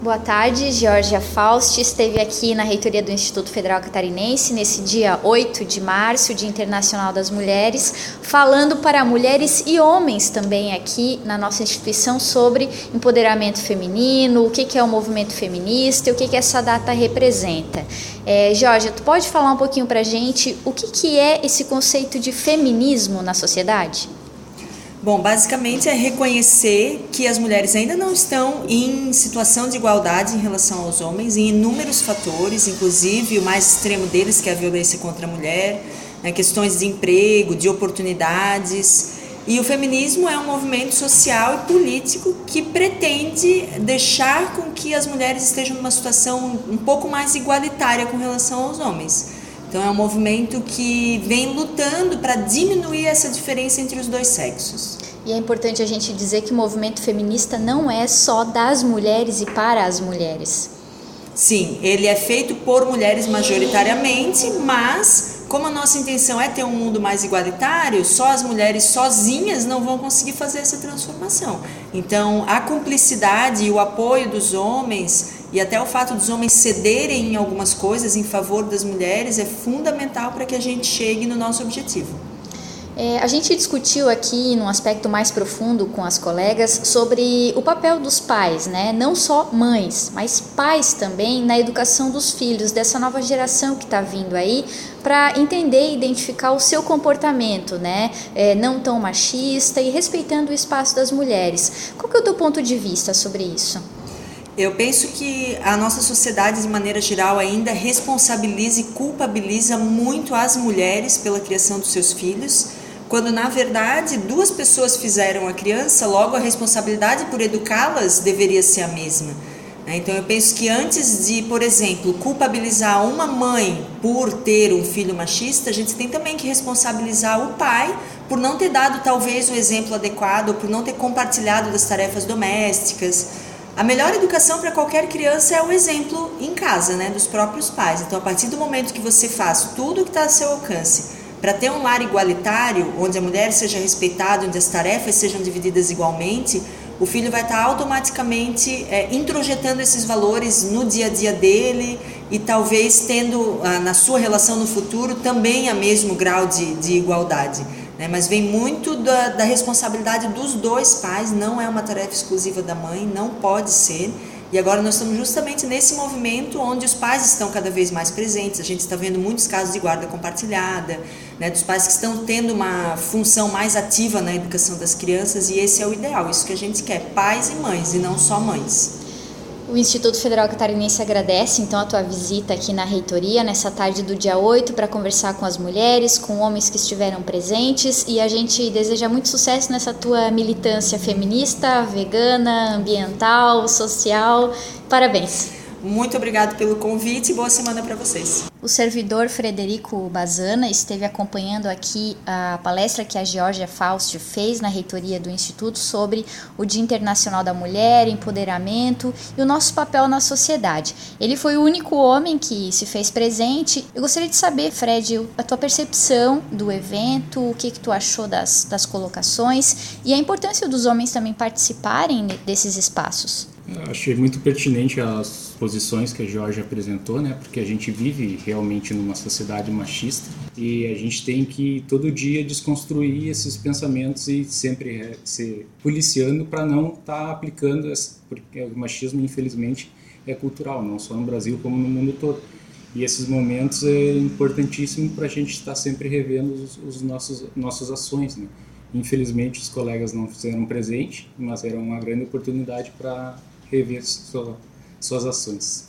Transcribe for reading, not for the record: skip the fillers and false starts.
Boa tarde, Georgia Faust esteve aqui na reitoria do Instituto Federal Catarinense nesse dia 8 de março, Dia Internacional das Mulheres, falando para mulheres e homens também aqui na nossa instituição sobre empoderamento feminino, o que é o movimento feminista e o que essa data representa. Georgia, tu pode falar um pouquinho para a gente o que é esse conceito de feminismo na sociedade? Bom, basicamente é reconhecer que as mulheres ainda não estão em situação de igualdade em relação aos homens, em inúmeros fatores, inclusive o mais extremo deles, que é a violência contra a mulher, questões de emprego, de oportunidades. E o feminismo é um movimento social e político que pretende deixar com que as mulheres estejam numa situação um pouco mais igualitária com relação aos homens. Então é um movimento que vem lutando para diminuir essa diferença entre os dois sexos. E é importante a gente dizer que o movimento feminista não é só das mulheres e para as mulheres. Sim, ele é feito por mulheres majoritariamente, mas como a nossa intenção é ter um mundo mais igualitário, só as mulheres sozinhas não vão conseguir fazer essa transformação. Então a cumplicidade e o apoio dos homens e até o fato dos homens cederem em algumas coisas em favor das mulheres é fundamental para que a gente chegue no nosso objetivo. A gente discutiu aqui, num aspecto mais profundo com as colegas, sobre o papel dos pais, né? Não só mães, mas pais também na educação dos filhos, dessa nova geração que está vindo aí, para entender e identificar o seu comportamento, né? Não tão machista e respeitando o espaço das mulheres. Qual que é o teu ponto de vista sobre isso? Eu penso que a nossa sociedade, de maneira geral, ainda responsabiliza e culpabiliza muito as mulheres pela criação dos seus filhos, quando, na verdade, duas pessoas fizeram a criança, logo a responsabilidade por educá-las deveria ser a mesma. Então, eu penso que antes de, por exemplo, culpabilizar uma mãe por ter um filho machista, a gente tem também que responsabilizar o pai por não ter dado, talvez, o exemplo adequado, ou por não ter compartilhado das tarefas domésticas. A melhor educação para qualquer criança é o exemplo em casa, dos próprios pais. Então, a partir do momento que você faz tudo o que está ao seu alcance para ter um lar igualitário, onde a mulher seja respeitada, onde as tarefas sejam divididas igualmente, o filho vai estar automaticamente introjetando esses valores no dia a dia dele e talvez tendo na sua relação no futuro também o mesmo grau de igualdade. Mas vem muito da responsabilidade dos dois pais, não é uma tarefa exclusiva da mãe, não pode ser. E agora nós estamos justamente nesse movimento onde os pais estão cada vez mais presentes. A gente está vendo muitos casos de guarda compartilhada, dos pais que estão tendo uma função mais ativa na educação das crianças, e esse é o ideal, isso que a gente quer, pais e mães, e não só mães. O Instituto Federal Catarinense agradece então a tua visita aqui na reitoria nessa tarde do dia 8 para conversar com as mulheres, com homens que estiveram presentes, e a gente deseja muito sucesso nessa tua militância feminista, vegana, ambiental, social. Parabéns! Muito obrigado pelo convite e boa semana para vocês. O servidor Frederico Bazana esteve acompanhando aqui a palestra que a Georgia Faust fez na reitoria do Instituto sobre o Dia Internacional da Mulher, empoderamento e o nosso papel na sociedade. Ele foi o único homem que se fez presente. Eu gostaria de saber, Fred, a tua percepção do evento, o que tu achou das colocações e a importância dos homens também participarem desses espaços. Eu achei muito pertinente as posições que a Georgia apresentou, porque a gente vive realmente numa sociedade machista e a gente tem que todo dia desconstruir esses pensamentos e sempre se policiando para não estar aplicando, porque o machismo infelizmente é cultural, não só no Brasil como no mundo todo. E esses momentos é importantíssimo para a gente estar sempre revendo nossas ações. Infelizmente os colegas não fizeram presente, mas era uma grande oportunidade para rever suas ações.